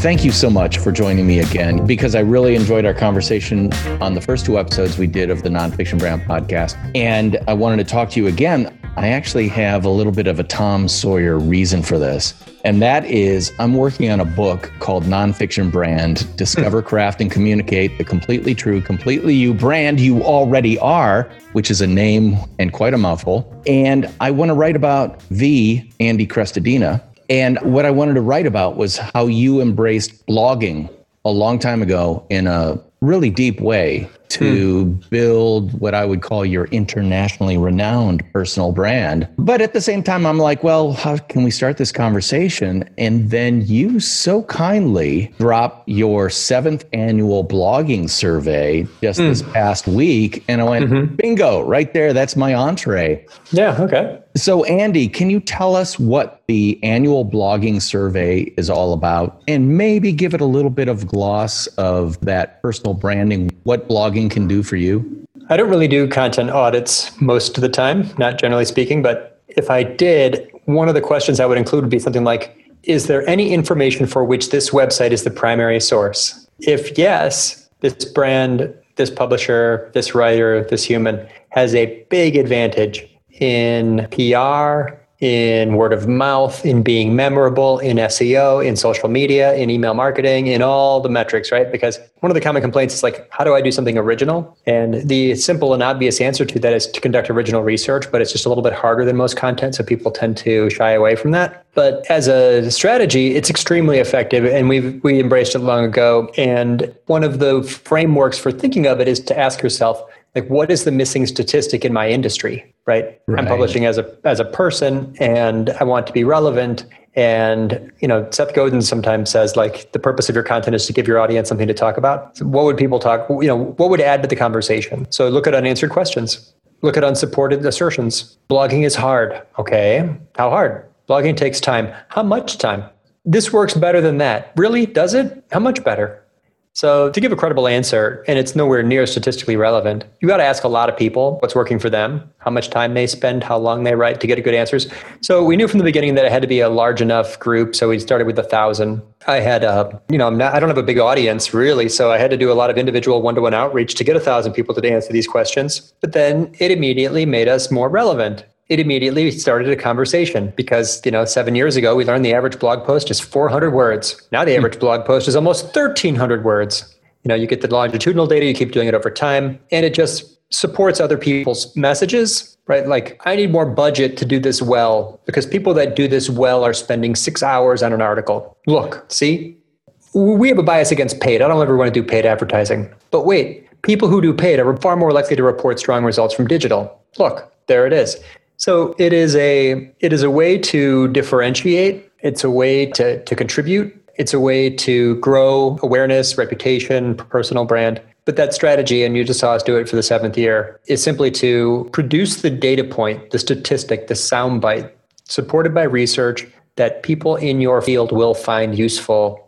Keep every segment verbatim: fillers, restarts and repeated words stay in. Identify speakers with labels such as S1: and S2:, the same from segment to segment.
S1: thank you so much for joining me again, because I really enjoyed our conversation on the first two episodes we did of the Nonfiction Brand podcast. And I wanted to talk to you again. I actually have a little bit of a Tom Sawyer reason for this. And that is I'm working on a book called Nonfiction Brand, Discover, Craft, and Communicate the Completely True, Completely You brand you already are, which is a name and quite a mouthful. And I want to write about the Andy Crestodina. And what I wanted to write about was how you embraced blogging a long time ago in a really deep way to hmm. build what I would call your internationally renowned personal brand. But at the same time, I'm like, well, how can we start this conversation? And then you so kindly drop your seventh annual blogging survey just hmm. this past week. And I went, mm-hmm. bingo, right there. That's my entree.
S2: Yeah, okay.
S1: So Andy, can you tell us what the annual blogging survey is all about, and maybe give it a little bit of gloss of that personal branding, what blogging can do for you?
S2: I don't really do content audits most of the time, not generally speaking, but if I did, one of the questions I would include would be something like, is there any information for which this website is the primary source? If yes, this brand, this publisher, this writer, this human has a big advantage in P R, in word of mouth, in being memorable, in S E O, in social media, in email marketing, in all the metrics, right? Because one of the common complaints is like, how do I do something original? And the simple and obvious answer to that is to conduct original research, but it's just a little bit harder than most content. So people tend to shy away from that. But as a strategy, it's extremely effective, and we've we embraced it long ago. And one of the frameworks for thinking of it is to ask yourself, like, what is the missing statistic in my industry, right? right? I'm publishing as a as a person, and I want to be relevant. And, you know, Seth Godin sometimes says, like, the purpose of your content is to give your audience something to talk about. So what would people talk, you know, what would add to the conversation? So look at unanswered questions. Look at unsupported assertions. Blogging is hard. Okay. How hard? Blogging takes time. How much time? This works better than that. Really? Does it? How much better? So to give a credible answer, and it's nowhere near statistically relevant, you got to ask a lot of people what's working for them, how much time they spend, how long they write to get good answers. So we knew from the beginning that it had to be a large enough group. So we started with a thousand. I had, a, you know, I'm not, I don't have a big audience really. So I had to do a lot of individual one-to-one outreach to get a thousand people to answer these questions. But then it immediately made us more relevant. It immediately started a conversation because, you know, seven years ago, we learned the average blog post is four hundred words. Now the average blog post is almost thirteen hundred words. You know, you get the longitudinal data, you keep doing it over time, and it just supports other people's messages, right? Like, I need more budget to do this well because people that do this well are spending six hours on an article. Look, see, we have a bias against paid. I don't ever want to do paid advertising. But wait, people who do paid are far more likely to report strong results from digital. Look, there it is. So it is a it is a way to differentiate. It's a way to, to contribute. It's a way to grow awareness, reputation, personal brand. But that strategy, and you just saw us do it for the seventh year, is simply to produce the data point, the statistic, the soundbite, supported by research that people in your field will find useful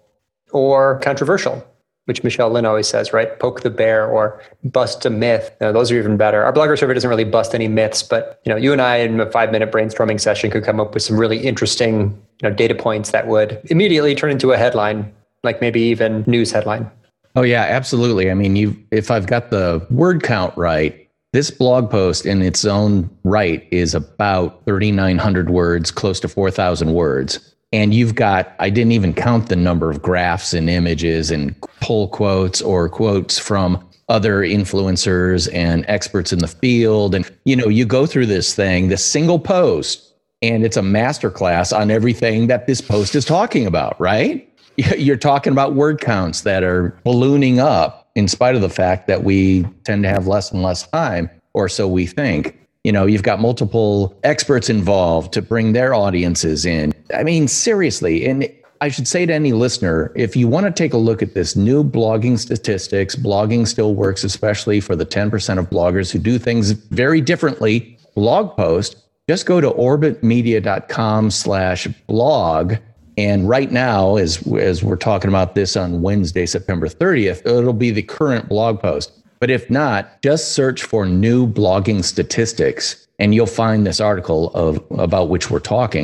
S2: or controversial, which Michelle Lynn always says, right? Poke the bear or bust a myth. Now, those are even better. Our blogger survey doesn't really bust any myths, but, you know, you and I in a five minute brainstorming session could come up with some really interesting, you know, data points that would immediately turn into a headline, like maybe even news headline.
S1: Oh yeah, absolutely. I mean, you if I've got the word count right, this blog post in its own right is about thirty-nine hundred words, close to four thousand words. And you've got, I didn't even count the number of graphs and images and pull quotes or quotes from other influencers and experts in the field. And, you know, you go through this thing, this single post, and it's a masterclass on everything that this post is talking about, right? You're talking about word counts that are ballooning up in spite of the fact that we tend to have less and less time, or so we think. You know, you've got multiple experts involved to bring their audiences in. I mean, seriously. And I should say to any listener, if you want to take a look at this new blogging statistics, blogging still works, especially for the ten percent of bloggers who do things very differently, blog post, just go to orbitmedia.com slash blog. And right now, as, as we're talking about this on Wednesday, September thirtieth, it'll be the current blog post. But if not, just search for new blogging statistics and you'll find this article of about which we're talking.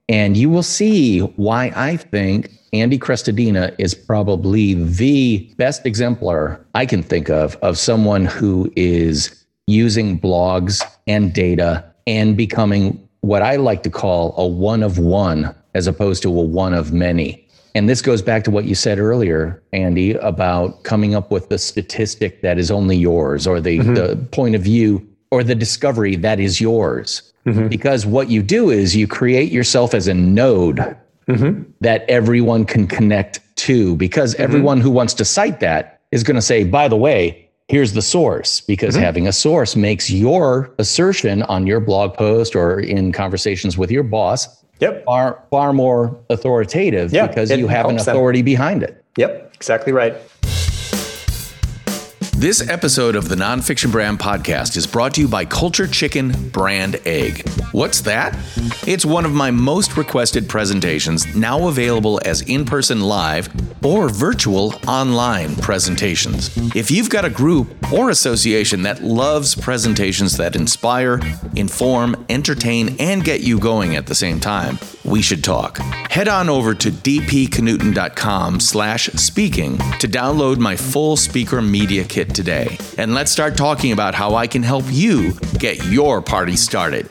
S1: And you will see why I think Andy Crestodina is probably the best exemplar I can think of, of someone who is using blogs and data and becoming what I like to call a one of one, as opposed to a one of many. And this goes back to what you said earlier, Andy, about coming up with the statistic that is only yours, or the, mm-hmm. the point of view or the discovery that is yours. Mm-hmm. Because what you do is you create yourself as a node mm-hmm. that everyone can connect to, because mm-hmm. everyone who wants to cite that is going to say, by the way, here's the source, because mm-hmm. having a source makes your assertion on your blog post or in conversations with your boss yep. far, far more authoritative yeah, because you have an authority them. behind it.
S2: Yep, exactly right.
S3: This episode of the Nonfiction Brand Podcast is brought to you by Culture Chicken Brand Egg. What's that? It's one of my most requested presentations, now available as in-person live or virtual online presentations. If you've got a group or association that loves presentations that inspire, inform, entertain, and get you going at the same time, we should talk. Head on over to dpknutson.com slash speaking to download my full speaker media kit today. And let's start talking about how I can help you get your party started.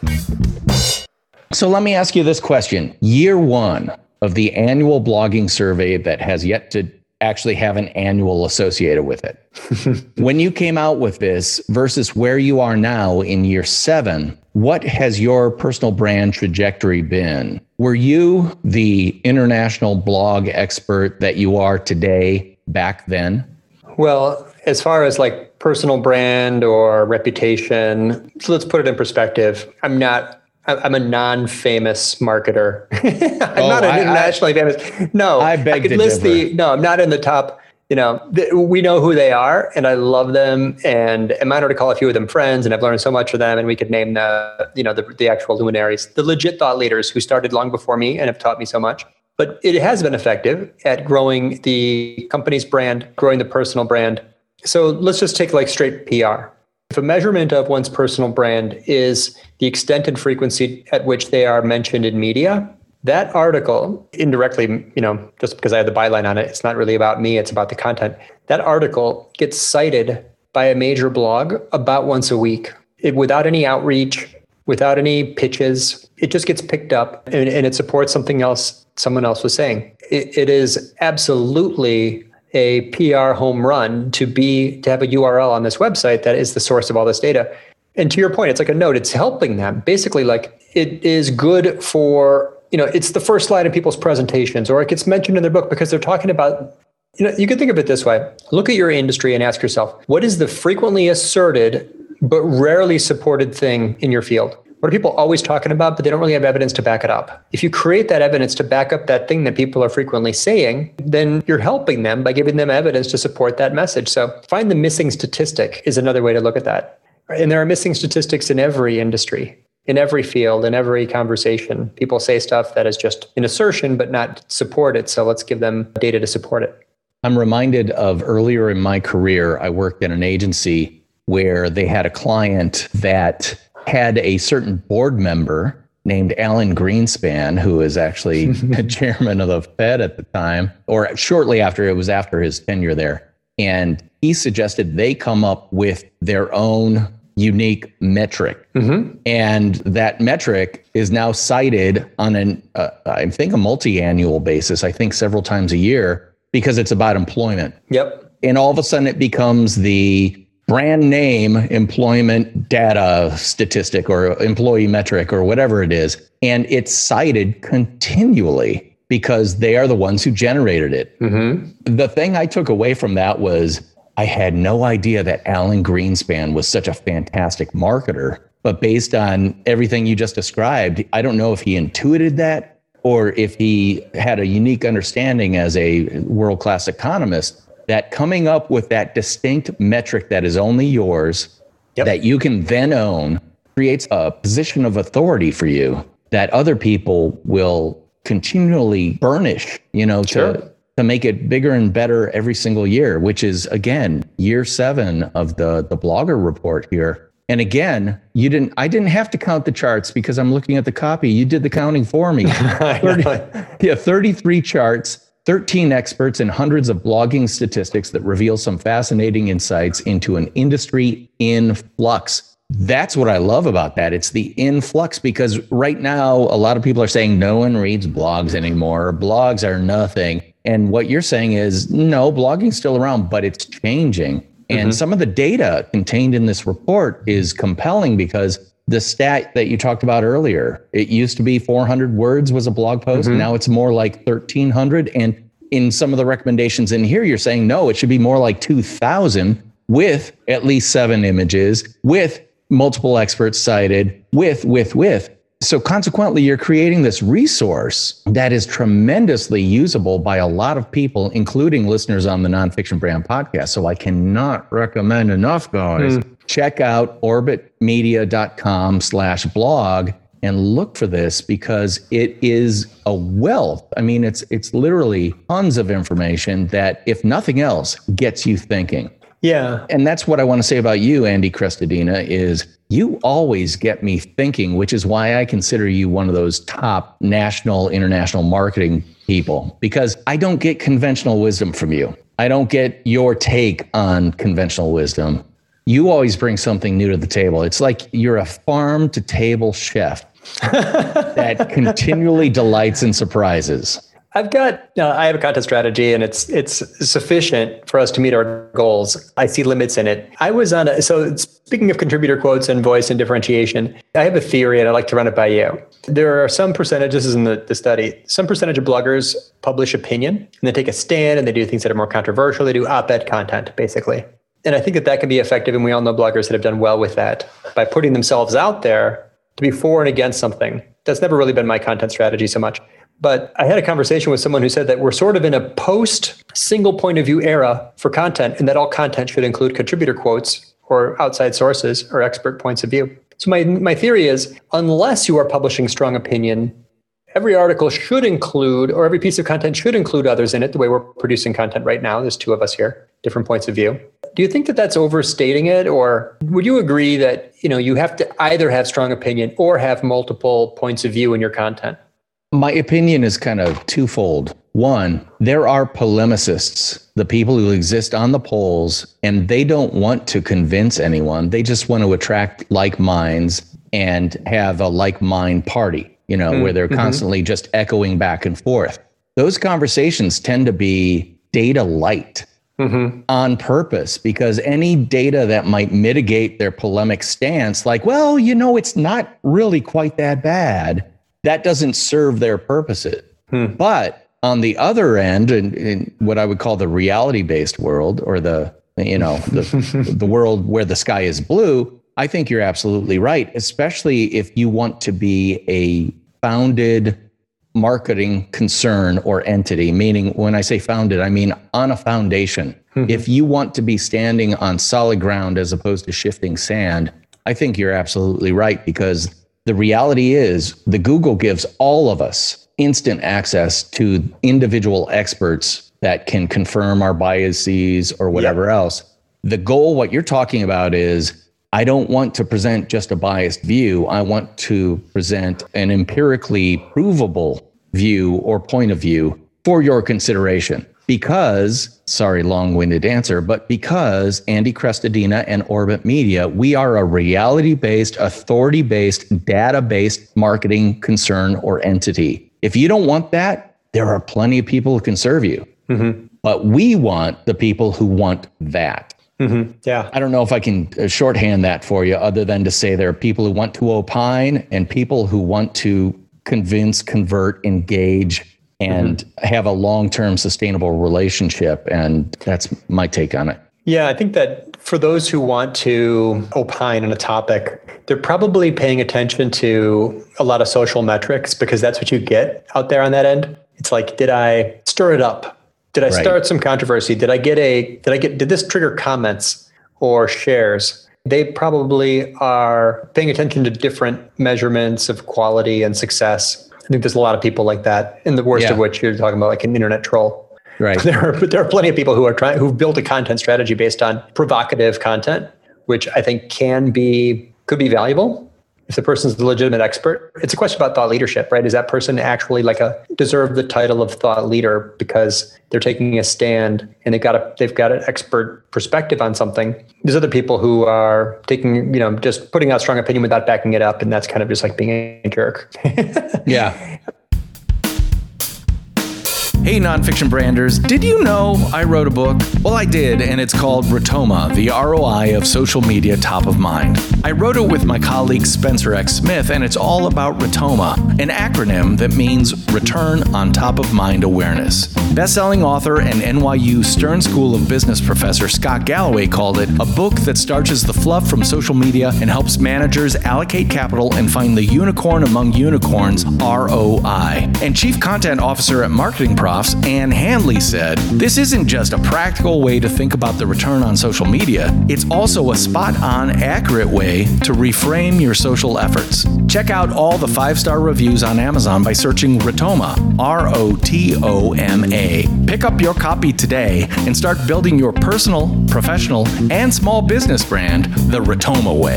S1: So let me ask you this question. Year one of the annual blogging survey that has yet to actually have an annual associated with it. When you came out with this versus where you are now in year seven, what has your personal brand trajectory been? Were you the international blog expert that you are today back then?
S2: Well, as far as like personal brand or reputation, so let's put it in perspective. I'm not, I'm a non-famous marketer. I'm oh, not an I, internationally I, famous. No,
S1: I beg
S2: I could
S1: to
S2: list
S1: differ.
S2: the, no, I'm not in the top, you know, th- we know who they are and I love them. And I'm honored to call a few of them friends, and I've learned so much from them, and we could name the, you know, the, the actual luminaries, the legit thought leaders who started long before me and have taught me so much. But it has been effective at growing the company's brand, growing the personal brand. So let's just take like straight P R. If a measurement of one's personal brand is the extent and frequency at which they are mentioned in media, that article indirectly, you know, just because I have the byline on it, it's not really about me, it's about the content. That article gets cited by a major blog about once a week. It, without any outreach, without any pitches, it just gets picked up and, and it supports something else someone else was saying. It, it is absolutely a P R home run to be to have a U R L on this website that is the source of all this data. And to your point, it's like a note. It's helping them. Basically, like it is good for, you know, it's the first slide in people's presentations, or it gets mentioned in their book because they're talking about, you know, you can think of it this way. Look at your industry and ask yourself, what is the frequently asserted but rarely supported thing in your field? What are people always talking about, but they don't really have evidence to back it up? If you create that evidence to back up that thing that people are frequently saying, then you're helping them by giving them evidence to support that message. So find the missing statistic is another way to look at that. And there are missing statistics in every industry, in every field, in every conversation. People say stuff that is just an assertion, but not supported. So let's give them data to support it.
S1: I'm reminded of earlier in my career, I worked at an agency where they had a client that had a certain board member named Alan Greenspan, who is actually the chairman of the Fed at the time, or shortly after, it was after his tenure there. And he suggested they come up with their own unique metric. Mm-hmm. And that metric is now cited on an, uh, I think, a multi-annual basis, I think several times a year, because it's about employment.
S2: Yep.
S1: And all of a sudden it becomes the brand name employment data statistic or employee metric or whatever it is. And it's cited continually because they are the ones who generated it. Mm-hmm. The thing I took away from that was I had no idea that Alan Greenspan was such a fantastic marketer. But based on everything you just described, I don't know if he intuited that or if he had a unique understanding as a world-class economist that coming up with that distinct metric that is only yours, yep. that you can then own, creates a position of authority for you that other people will continually burnish, you know, sure. to, to make it bigger and better every single year, which is, again, year seven of the, the blogger report here. And again, you didn't, I didn't have to count the charts because I'm looking at the copy. You did the counting for me. thirty, yeah, thirty-three charts, thirteen experts, and hundreds of blogging statistics that reveal some fascinating insights into an industry in flux. That's what I love about that. It's the influx, because right now, a lot of people are saying no one reads blogs anymore. Blogs are nothing. And what you're saying is, no, blogging's still around, but it's changing. And mm-hmm. some of the data contained in this report is compelling, because the stat that you talked about earlier, it used to be four hundred words was a blog post. Mm-hmm. Now it's more like thirteen hundred. And in some of the recommendations in here, you're saying, no, it should be more like two thousand with at least seven images, with multiple experts cited, with, with, with. So consequently, you're creating this resource that is tremendously usable by a lot of people, including listeners on the Nonfiction Brand podcast. So I cannot recommend enough, guys. Mm. Check out orbitmedia.com slash blog and look for this, because it is a wealth. I mean, it's it's literally tons of information that, if nothing else, gets you thinking.
S2: Yeah.
S1: And that's what I want to say about you, Andy Crestodina, is you always get me thinking, which is why I consider you one of those top national, international marketing people, because I don't get conventional wisdom from you. I don't get your take on conventional wisdom. You always bring something new to the table. It's like you're a farm to table chef that continually delights and surprises.
S2: I've got, uh, I have a content strategy, and it's it's sufficient for us to meet our goals. I see limits in it. I was on a, so speaking of contributor quotes and voice and differentiation, I have a theory, and I'd like to run it by you. There are some percentage, this is in the, the study, some percentage of bloggers publish opinion, and they take a stand, and they do things that are more controversial. They do op-ed content, basically. And I think that that can be effective, and we all know bloggers that have done well with that by putting themselves out there to be for and against something. That's never really been my content strategy so much. But I had a conversation with someone who said that we're sort of in a post single point of view era for content, and that all content should include contributor quotes or outside sources or expert points of view. So my, my theory is, unless you are publishing strong opinion, every article should include, or every piece of content should include others in it, the way we're producing content right now. There's two of us here, different points of view. Do you think that that's overstating it? Or would you agree that, you know, you have to either have strong opinion or have multiple points of view in your content?
S1: My opinion is kind of twofold. One, there are polemicists, the people who exist on the polls, and they don't want to convince anyone. They just want to attract like minds and have a like mind party, you know, mm-hmm. where they're constantly mm-hmm. just echoing back and forth. Those conversations tend to be data light mm-hmm. on purpose, because any data that might mitigate their polemic stance, like, well, you know, it's not really quite that bad, that doesn't serve their purposes. Hmm. But on the other end, in, in what I would call the reality-based world, or the, you know, the, the world where the sky is blue, I think you're absolutely right, especially if you want to be a founded marketing concern or entity, meaning when I say founded, I mean on a foundation. Mm-hmm. If you want to be standing on solid ground as opposed to shifting sand, I think you're absolutely right, because the reality is the Google gives all of us instant access to individual experts that can confirm our biases or whatever yep. else. The goal, what you're talking about, is I don't want to present just a biased view. I want to present an empirically provable view or point of view for your consideration. Because, sorry, long-winded answer, but because Andy Crestodina and Orbit Media, we are a reality-based, authority-based, data-based marketing concern or entity. If you don't want that, there are plenty of people who can serve you. Mm-hmm. But we want the people who want that.
S2: Mm-hmm. Yeah.
S1: I don't know if I can shorthand that for you, other than to say there are people who want to opine and people who want to convince, convert, engage, and mm-hmm. have a long-term sustainable relationship. And that's my take on it.
S2: Yeah, I think that for those who want to opine on a topic, they're probably paying attention to a lot of social metrics, because that's what you get out there on that end. It's like, did I stir it up? Did I right. start some controversy? Did I get a, did I get, did this trigger comments or shares? They probably are paying attention to different measurements of quality and success. I think there's a lot of people like that, and the worst yeah. of which you're talking about, like an internet troll.
S1: Right.
S2: There are, but there are plenty of people who are trying, who've built a content strategy based on provocative content, which I think can be, could be valuable if the person's a legitimate expert. It's a question about thought leadership, right? Is that person actually like a deserve the title of thought leader because they're taking a stand and they've got a they've got an expert perspective on something? There's other people who are taking, you know, just putting out strong opinion without backing it up, and that's kind of just like being a jerk.
S1: Yeah.
S3: Hey, nonfiction branders, did you know I wrote a book? Well, I did, and it's called Rotoma, the R O I of social media top of mind. I wrote it with my colleague Spencer X. Smith, and it's all about Rotoma, an acronym that means Return on Top of Mind Awareness. Best-selling author and N Y U Stern School of Business professor Scott Galloway called it a book that starches the fluff from social media and helps managers allocate capital and find the unicorn among unicorns, R O I. And Chief Content Officer at Marketing Profs, Ann Handley, said, "This isn't just a practical way to think about the return on social media. It's also a spot-on, accurate way to reframe your social efforts." Check out all the five-star reviews on Amazon by searching Rotoma, R O T O M A. Pick up your copy today and start building your personal, professional, and small business brand the Rotoma way.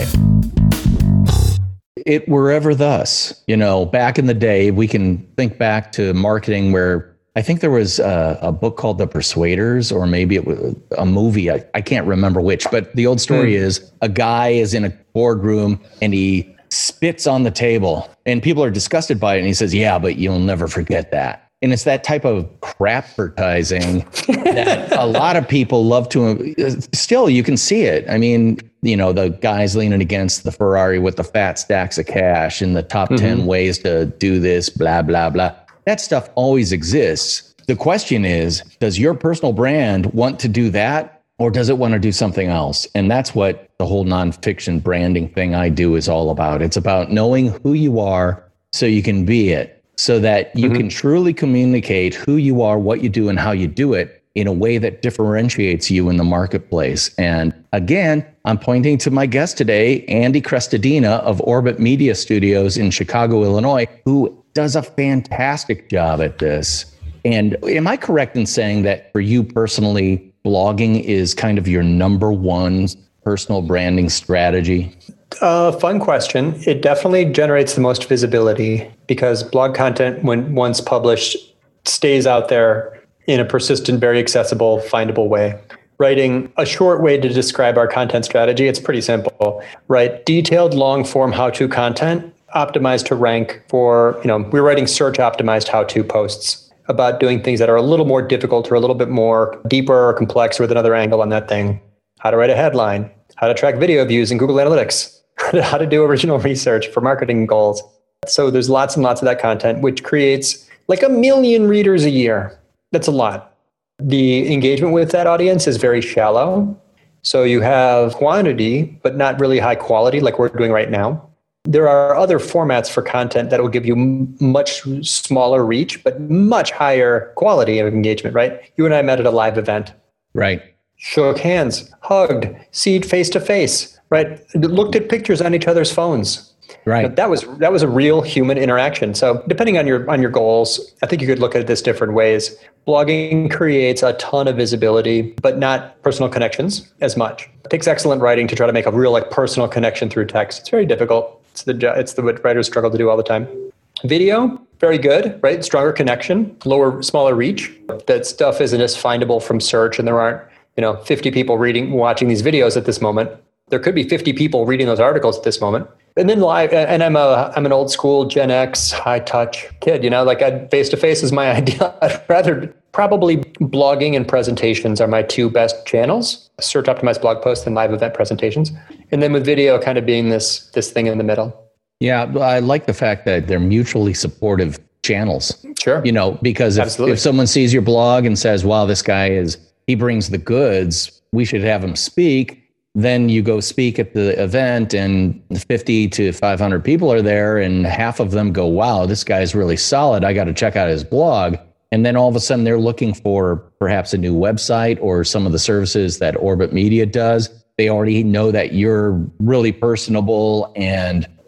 S1: It were ever thus. You know, back in the day, we can think back to marketing where I think there was a, a book called The Persuaders, or maybe it was a movie. I, I can't remember which, but the old story mm. is a guy is in a boardroom and he spits on the table and people are disgusted by it. And he says, "Yeah, but you'll never forget that." And it's that type of crap-vertising that a lot of people love to. Still, you can see it. I mean, you know, the guys leaning against the Ferrari with the fat stacks of cash and the top mm-hmm. ten ways to do this, blah, blah, blah. That stuff always exists. The question is, does your personal brand want to do that, or does it want to do something else? And that's what the whole nonfiction branding thing I do is all about. It's about knowing who you are so you can be it, so that you mm-hmm. can truly communicate who you are, what you do, and how you do it in a way that differentiates you in the marketplace. And again, I'm pointing to my guest today, Andy Crestodina of Orbit Media Studios in Chicago, Illinois, who does a fantastic job at this. And am I correct in saying that for you personally, blogging is kind of your number one personal branding strategy?
S2: Uh, fun question. It definitely generates the most visibility because blog content, when once published, stays out there in a persistent, very accessible, findable way. Writing a short way to describe our content strategy, it's pretty simple. Write detailed, long-form how-to content optimized to rank for, you know, we're writing search optimized how-to posts about doing things that are a little more difficult or a little bit more deeper or complex with another angle on that thing. How to write a headline, how to track video views in Google Analytics, how to do original research for marketing goals. So there's lots and lots of that content, which creates like a million readers a year. That's a lot. The engagement with that audience is very shallow. So you have quantity, but not really high quality like we're doing right now. There are other formats for content that will give you much smaller reach, but much higher quality of engagement, right? You and I met at a live event.
S1: Right.
S2: Shook hands, hugged, see face to face, right? Looked at pictures on each other's phones.
S1: Right.
S2: But that was that was a real human interaction. So depending on your on your goals, I think you could look at this different ways. Blogging creates a ton of visibility, but not personal connections as much. It takes excellent writing to try to make a real like personal connection through text. It's very difficult. It's the it's the what writers struggle to do all the time. Video, very good, right? Stronger connection, lower, smaller reach. That stuff isn't as findable from search, and there aren't, you know, fifty people reading, watching these videos at this moment. There could be fifty people reading those articles at this moment. And then live, and I'm a I'm an old school Gen X high touch kid, you know, like face to face is my ideal. I'd rather probably blogging and presentations are my two best channels. Search optimized blog posts and live event presentations, and then with video kind of being this this thing in the middle.
S1: Yeah, I like the fact that they're mutually supportive channels.
S2: Sure,
S1: you know, because if, if someone sees your blog and says, "Wow, this guy is he brings the goods, we should have him speak." Then you go speak at the event and fifty to five hundred people are there and half of them go, "Wow, this guy's really solid. I got to check out his blog." And then all of a sudden they're looking for perhaps a new website or some of the services that Orbit Media does. They already know that you're really personable and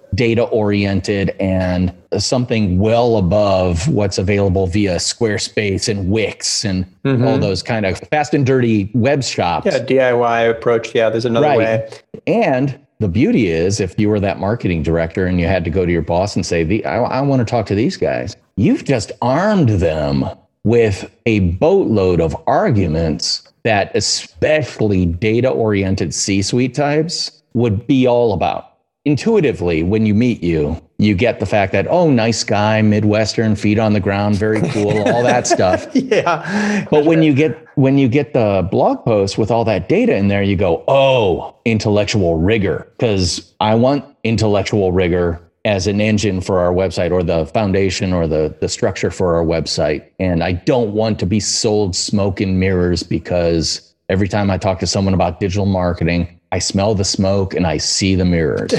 S1: data oriented and something well above what's available via Squarespace and Wix and mm-hmm. all those kind of fast and dirty web shops.
S2: Yeah, D I Y approach. Yeah, there's another
S1: right.
S2: way.
S1: And the beauty is, if you were that marketing director and you had to go to your boss and say, the, I, I want to talk to these guys, you've just armed them with a boatload of arguments that especially data-oriented C-suite types would be all about. Intuitively, when you meet you, you get the fact that, oh, nice guy, Midwestern, feet on the ground, very cool, all that stuff.
S2: Yeah.
S1: But when you get when you get the blog post with all that data in there, you go, oh, intellectual rigor, because I want intellectual rigor as an engine for our website, or the foundation, or the, the structure for our website. And I don't want to be sold smoke and mirrors, because every time I talk to someone about digital marketing, I smell the smoke and I see the mirrors.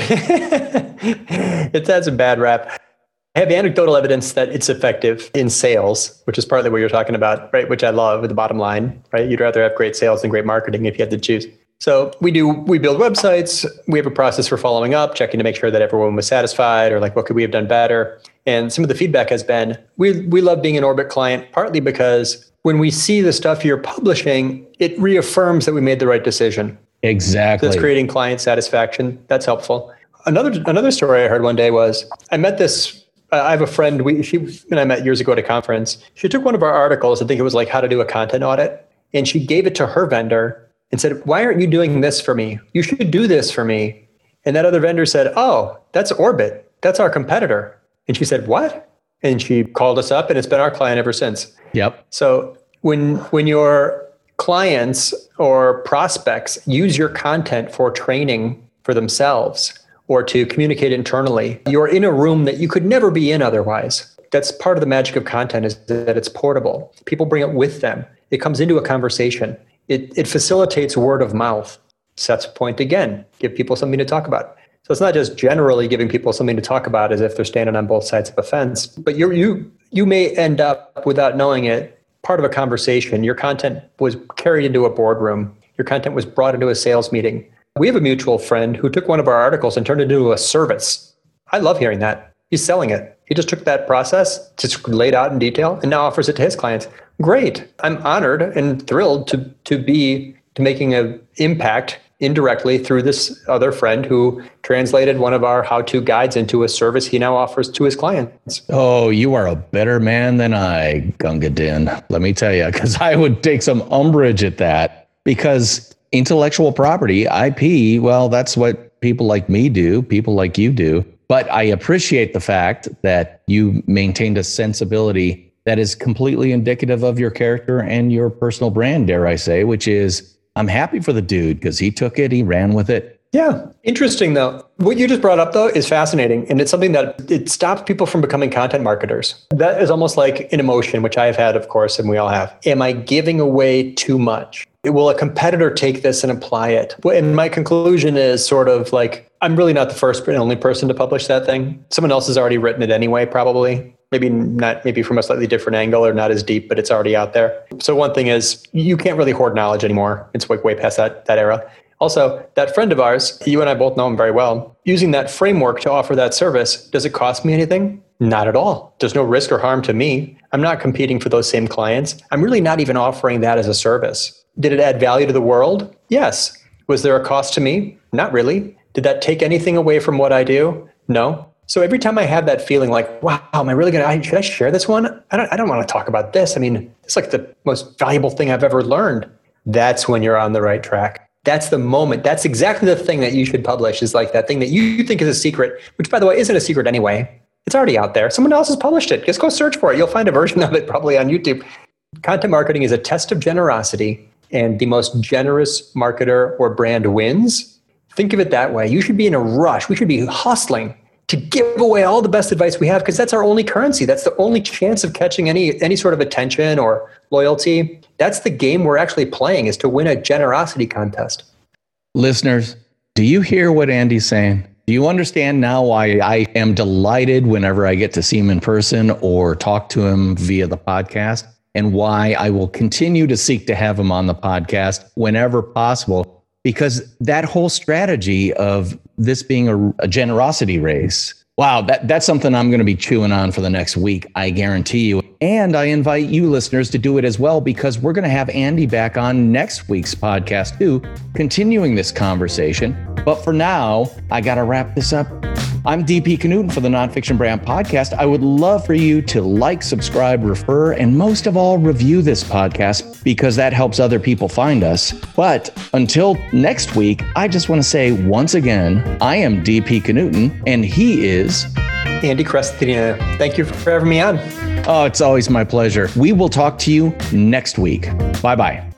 S2: It has a bad rap. I have anecdotal evidence that it's effective in sales, which is partly what you're talking about, right? Which I love with the bottom line, right? You'd rather have great sales than great marketing if you had to choose. So we do, we build websites. We have a process for following up, checking to make sure that everyone was satisfied, or like, what could we have done better? And some of the feedback has been, we we love being an Orbit client, partly because when we see the stuff you're publishing, it reaffirms that we made the right decision.
S1: Exactly.
S2: That's creating client satisfaction. That's helpful. Another another story I heard one day was, I met this, uh, I have a friend, we she and I met years ago at a conference. She took one of our articles, I think it was like how to do a content audit, and she gave it to her vendor and said, why aren't you doing this for me? You should do this for me. And that other vendor said, oh, that's Orbit. That's our competitor. And she said, what? And she called us up, and it's been our client ever since.
S1: Yep.
S2: So when when your clients or prospects use your content for training for themselves or to communicate internally, you're in a room that you could never be in otherwise. That's part of the magic of content, is that it's portable. People bring it with them. It comes into a conversation. It, it facilitates word of mouth. Sets point again, give people something to talk about. So it's not just generally giving people something to talk about as if they're standing on both sides of a fence, but you you you may end up, without knowing it, part of a conversation. Your content was carried into a boardroom. Your content was brought into a sales meeting. We have a mutual friend who took one of our articles and turned it into a service. I love hearing that. He's selling it. He just took that process, just laid out in detail, and now offers it to his clients. Great. I'm honored and thrilled to to be to making an impact indirectly through this other friend who translated one of our how-to guides into a service he now offers to his clients.
S1: Oh, you are a better man than I, Gunga Din. Let me tell you, because I would take some umbrage at that, because intellectual property, I P, well, that's what people like me do, people like you do. But I appreciate the fact that you maintained a sensibility that is completely indicative of your character and your personal brand, dare I say, which is, I'm happy for the dude because he took it, he ran with it.
S2: Yeah. Interesting, though. What you just brought up, though, is fascinating. And it's something that it stops people from becoming content marketers. That is almost like an emotion, which I have had, of course, and we all have. Am I giving away too much? Will a competitor take this and apply it? And my conclusion is sort of like, I'm really not the first and only person to publish that thing. Someone else has already written it anyway, probably. Maybe not, maybe from a slightly different angle or not as deep, but it's already out there. So one thing is, you can't really hoard knowledge anymore. It's like way past that, that era. Also, that friend of ours, you and I both know him very well, using that framework to offer that service, does it cost me anything? Not at all. There's no risk or harm to me. I'm not competing for those same clients. I'm really not even offering that as a service. Did it add value to the world? Yes. Was there a cost to me? Not really. Did that take anything away from what I do? No. So every time I have that feeling like, wow, am I really going to, should I share this one? I don't, I don't want to talk about this. I mean, it's like the most valuable thing I've ever learned. That's when you're on the right track. That's the moment. That's exactly the thing that you should publish, is like that thing that you think is a secret, which, by the way, isn't a secret anyway. It's already out there. Someone else has published it. Just go search for it. You'll find a version of it probably on YouTube. Content marketing is a test of generosity, and the most generous marketer or brand wins. Think of it that way. You should be in a rush. We should be hustling to give away all the best advice we have, because that's our only currency. That's the only chance of catching any any sort of attention or loyalty. That's the game we're actually playing, is to win a generosity contest.
S1: Listeners, do you hear what Andy's saying? Do you understand now why I am delighted whenever I get to see him in person or talk to him via the podcast, and why I will continue to seek to have him on the podcast whenever possible? Because that whole strategy of this being a, a generosity race. Wow, that, that's something I'm going to be chewing on for the next week, I guarantee you. And I invite you listeners to do it as well, because we're going to have Andy back on next week's podcast too, continuing this conversation. But for now, I got to wrap this up. I'm D P Knudten for the Nonfiction Brand Podcast. I would love for you to like, subscribe, refer, and most of all, review this podcast, because that helps other people find us. But until next week, I just want to say once again, I am D P Knudten, and he is
S2: Andy Crestodina. Thank you for having me on.
S1: Oh, it's always my pleasure. We will talk to you next week. Bye-bye.